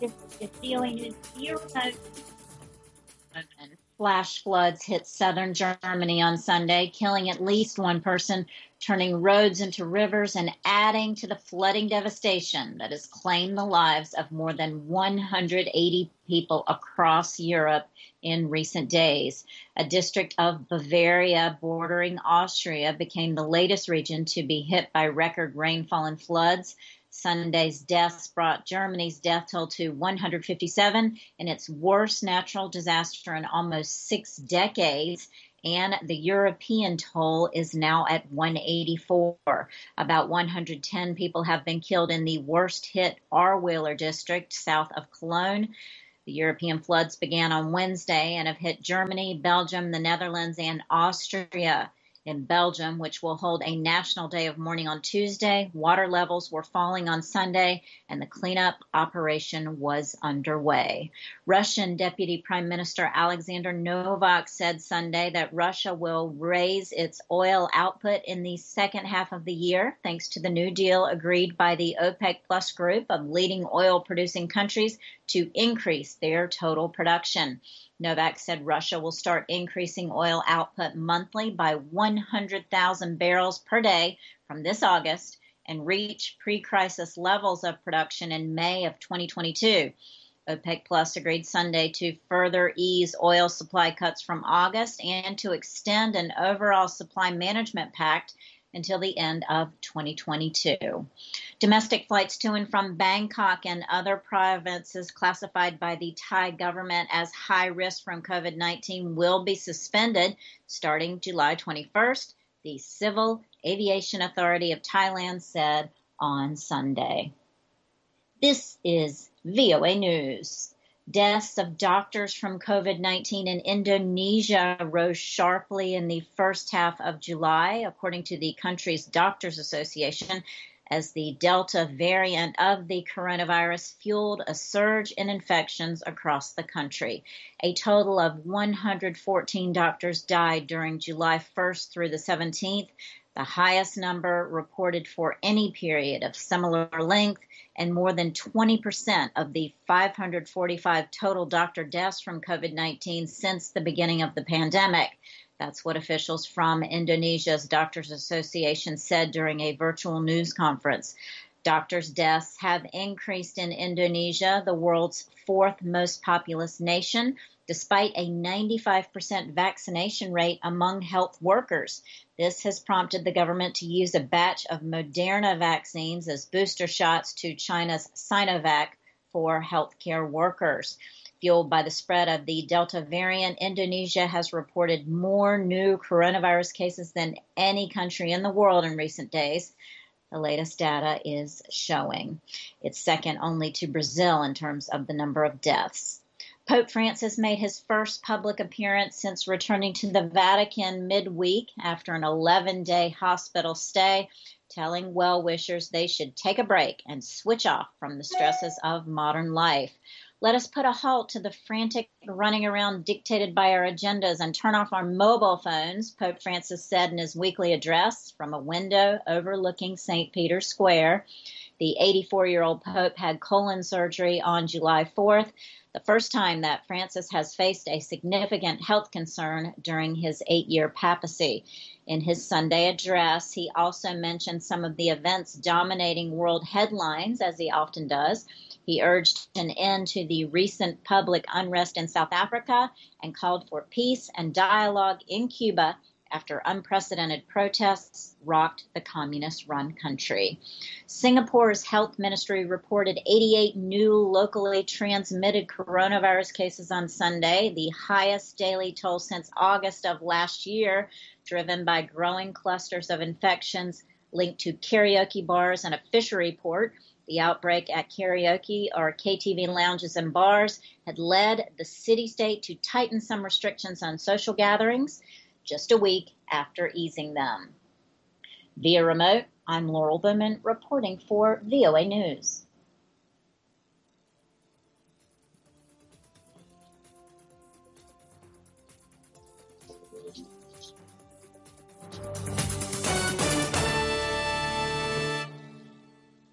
This is VOA News Bureau. Flash floods hit southern Germany on Sunday, killing at least one person, turning roads into rivers, and adding to the flooding devastation that has claimed the lives of more than 180 people across Europe in recent days. A district of Bavaria bordering Austria became the latest region to be hit by record rainfall and floods. Sunday's deaths brought Germany's death toll to 157 in its worst natural disaster in almost 6 decades, and the European toll is now at 184. About 110 people have been killed in the worst-hit Ahrweiler district south of Cologne. The European floods began on Wednesday and have hit Germany, Belgium, the Netherlands, and Austria. In Belgium, which will hold a national day of mourning on Tuesday, water levels were falling on Sunday, and the cleanup operation was underway. Russian Deputy Prime Minister Alexander Novak said Sunday that Russia will raise its oil output in the second half of the year, thanks to the new deal agreed by the OPEC Plus group of leading oil-producing countries to increase their total production. Novak said Russia will start increasing oil output monthly by 100,000 barrels per day from this August and reach pre-crisis levels of production in May of 2022. OPEC Plus agreed Sunday to further ease oil supply cuts from August and to extend an overall supply management pact until the end of 2022. Domestic flights to and from Bangkok and other provinces classified by the Thai government as high risk from COVID-19 will be suspended starting July 21st, the Civil Aviation Authority of Thailand said on Sunday. This is VOA News. Deaths of doctors from COVID-19 in Indonesia rose sharply in the first half of July, according to the country's Doctors Association, as the Delta variant of the coronavirus fueled a surge in infections across the country. A total of 114 doctors died during July 1st through the 17th, the highest number reported for any period of similar length, and more than 20% of the 545 total doctor deaths from COVID-19 since the beginning of the pandemic. That's what officials from Indonesia's Doctors Association said during a virtual news conference. Doctors' deaths have increased in Indonesia, the world's fourth most populous nation, despite a 95% vaccination rate among health workers. This has prompted the government to use a batch of Moderna vaccines as booster shots to China's Sinovac for healthcare workers. Fueled by the spread of the Delta variant, Indonesia has reported more new coronavirus cases than any country in the world in recent days. The latest data is showing it's second only to Brazil in terms of the number of deaths. Pope Francis made his first public appearance since returning to the Vatican midweek after an 11-day hospital stay, telling well-wishers they should take a break and switch off from the stresses of modern life. Let us put a halt to the frantic running around dictated by our agendas and turn off our mobile phones, Pope Francis said in his weekly address from a window overlooking St. Peter's Square. The 84-year-old Pope had colon surgery on July 4th, the first time that Francis has faced a significant health concern during his 8-year papacy. In his Sunday address, he also mentioned some of the events dominating world headlines, as he often does. He urged an end to the recent public unrest in South Africa and called for peace and dialogue in Cuba after unprecedented protests rocked the communist-run country. Singapore's health ministry reported 88 new locally transmitted coronavirus cases on Sunday, the highest daily toll since August of last year, driven by growing clusters of infections linked to karaoke bars and a fishery port. The outbreak at karaoke or KTV lounges and bars had led the city-state to tighten some restrictions on social gatherings just a week after easing them. Via remote, I'm Laurel Bowman reporting for VOA News.